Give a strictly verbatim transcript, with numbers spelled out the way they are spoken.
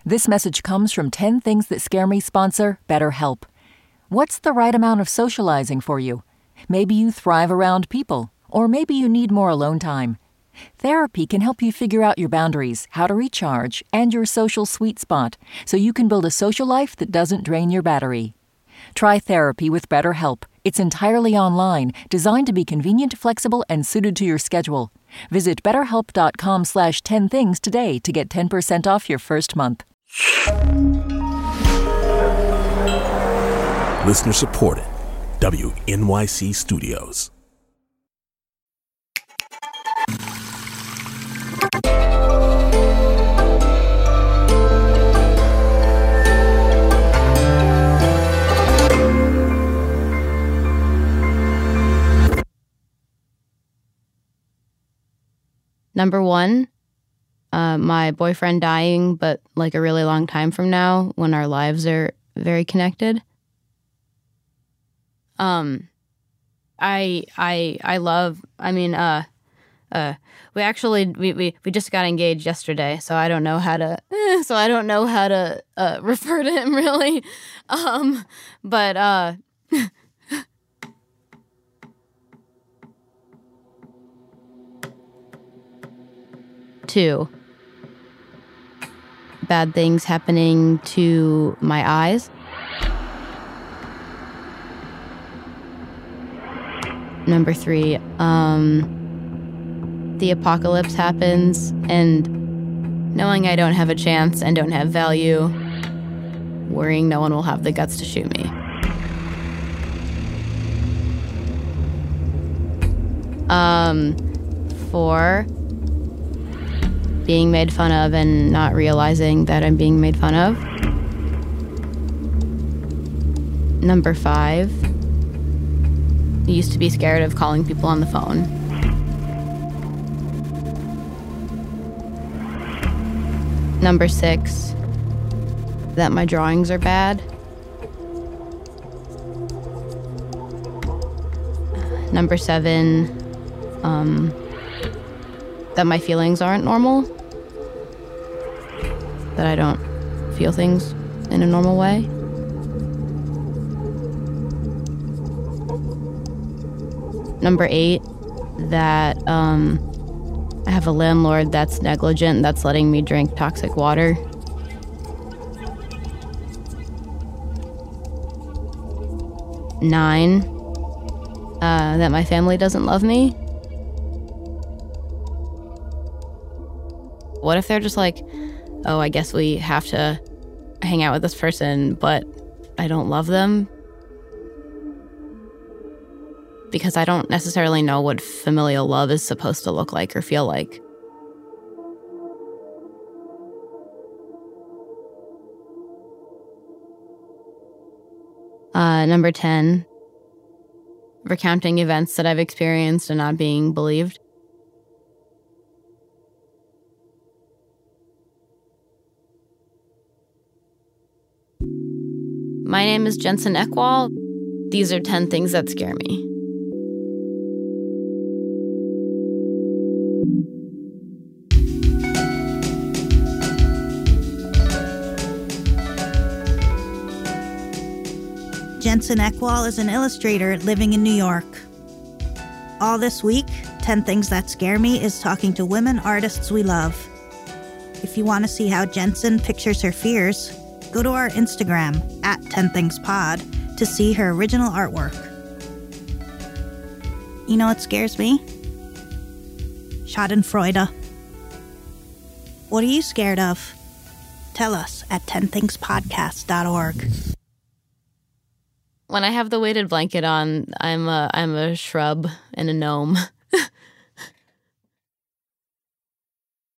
This message comes from ten Things That Scare Me sponsor BetterHelp. What's the right amount of socializing for you? Maybe you thrive around people, or maybe you need more alone time. Therapy can help you figure out your boundaries, how to recharge, and your social sweet spot, so you can build a social life that doesn't drain your battery. Try therapy with BetterHelp. It's entirely online, designed to be convenient, flexible, and suited to your schedule. Visit betterhelp.com slash 10 things today to get ten percent off your first month. Listener supported. W N Y C Studios. Number one, uh, my boyfriend dying, but like a really long time from now when our lives are very connected. Um, I, I, I love, I mean, uh, uh, we actually, we, we, we just got engaged yesterday, so I don't know how to, eh, so I don't know how to, uh, refer to him really. Um, but, uh, two, bad things happening to my eyes. Number three, um, the apocalypse happens, and knowing I don't have a chance and don't have value, worrying no one will have the guts to shoot me. Um, four, being made fun of and not realizing that I'm being made fun of. Number five, I used to be scared of calling people on the phone. Number six, that my drawings are bad. Number seven, um, that my feelings aren't normal. That I don't feel things in a normal way. Number eight, that um, I have a landlord that's negligent, that's letting me drink toxic water. Nine, uh, that my family doesn't love me. What if they're just like, oh, I guess we have to hang out with this person, but I don't love them? Because I don't necessarily know what familial love is supposed to look like or feel like. Uh, number ten, recounting events that I've experienced and not being believed. My name is Jensen Eckwall. These are ten things that scare me. Jensen Eckwall is an illustrator living in New York. All this week, ten Things That Scare Me is talking to women artists we love. If you want to see how Jensen pictures her fears, go to our Instagram, at ten things pod, to see her original artwork. You know what scares me? Schadenfreude. What are you scared of? Tell us at ten things podcast dot org. When I have the weighted blanket on, I'm a, I'm a shrub and a gnome.